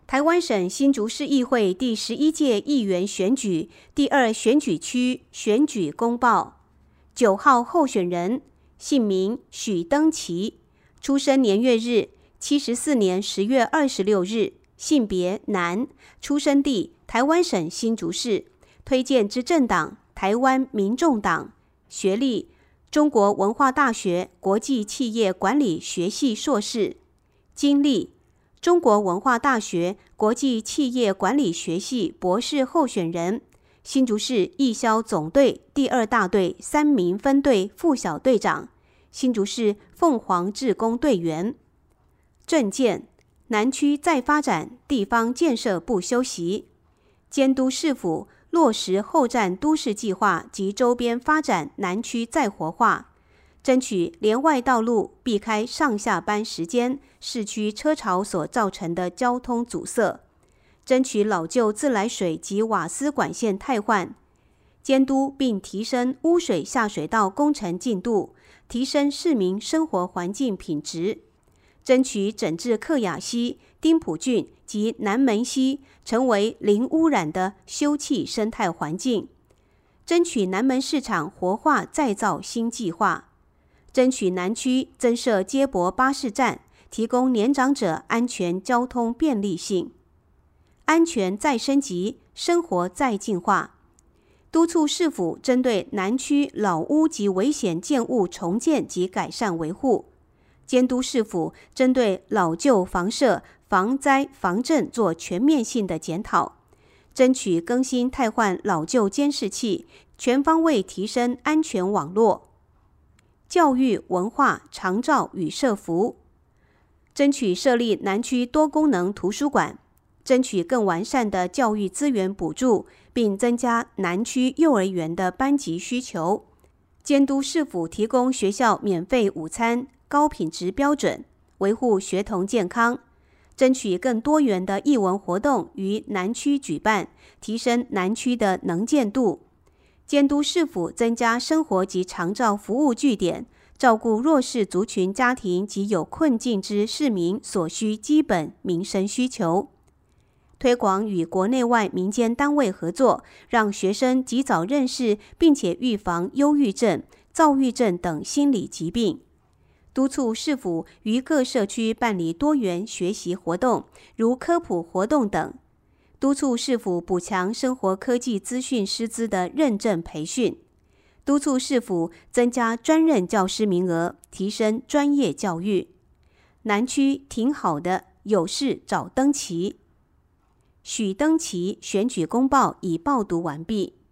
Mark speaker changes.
Speaker 1: 台湾省新竹市议会第11届议员选举第2选举区选举公报。9号候选人，姓名许登奇，出生年月日74年10月26日，性别男，出生地台湾省新竹市，推荐之政党台湾民众党，学历中国文化大学国际企业管理学系硕士，经历中国文化大学国际企业管理学系博士候选人，新竹市义消总队第2大队3名分队副小队长，新竹市凤凰志工队员。政见：南区再发展地方建设不休息，监督市府落实后站都市计划及周边发展南区再活化，争取连外道路避开上下班时间市区车潮所造成的交通阻塞，争取老旧自来水及瓦斯管线汰换，监督并提升污水下水道工程进度，提升市民生活环境品质，争取整治客雅溪、丁埔郡及南门溪成为零污染的休憩生态环境，争取南门市场活化再造新计划，争取南区增设接驳巴士站，提供年长者安全交通便利性。安全再升级，生活再进化，督促市府针对南区老屋及危险建物重建及改善维护，监督市府针对老旧房舍防灾防震做全面性的检讨，争取更新汰换老旧监视器，全方位提升安全网络。教育文化长照与社福，争取设立南区多功能图书馆，争取更完善的教育资源补助，并增加南区幼儿园的班级需求，监督市府提供学校免费午餐高品质标准，维护学童健康，争取更多元的艺文活动于南区举办，提升南区的能见度，监督市府增加生活及长照服务据点，照顾弱势族群家庭及有困境之市民所需基本民生需求，推广与国内外民间单位合作，让学生及早认识并且预防忧郁症、躁郁症等心理疾病，督促市府于各社区办理多元学习活动，如科普活动等，督促市府补强生活科技资讯师资的认证培训，督促市府增加专任教师名额，提升专业教育。南区挺好的，有事找登奇。许登奇选举公报已报读完毕。